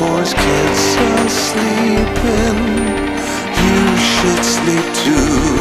forest kids are sleeping, you should sleep too.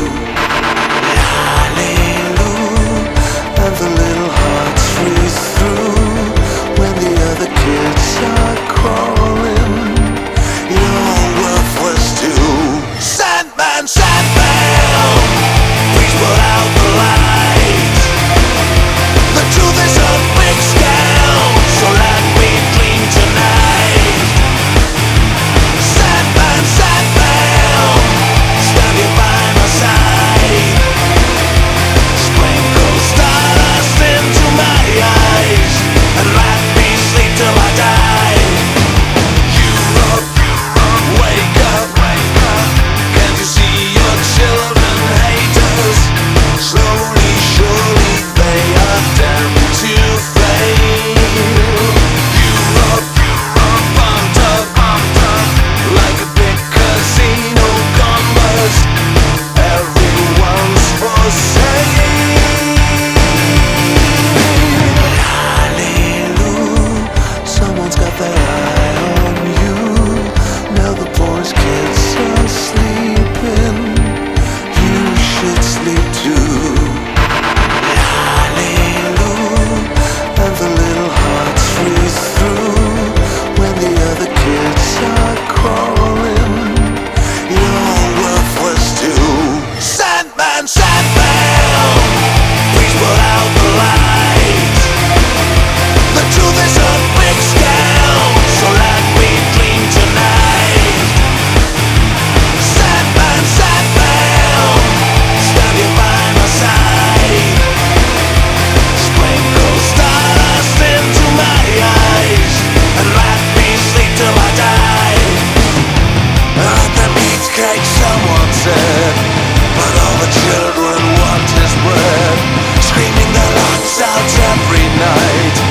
Hallelujah, and the little hearts freeze through when the other kids are crawling. You're worthless too. Sandman, Sandman, please put out the light. The truth is a big scale, so let me dream tonight. Sandman, Sandman, stand here by my side. Sprinkle stardust into my eyes and let me sleep till I die. Europe, wake up. Can't you see your children haters? Slowly, surely they are damned to fail. Europe, pumped up like a big casino gone bust. Everyone's for sale. Hallelujah, someone's got their eye on you. Now the poorest kids are sleeping, you should sleep too. Hallelujah, and the little hearts freeze through when the other kids are crawling. You're worthless too. Sandman, Sandman, please put out the light. The truth is a big scale, so let me dream tonight. Sandman, Sandman, stand here by my side. Sprinkle stardust into my eyes and let me sleep till I die. The meat cake, someone said, but all the children want is bread. Screaming their lungs out every night.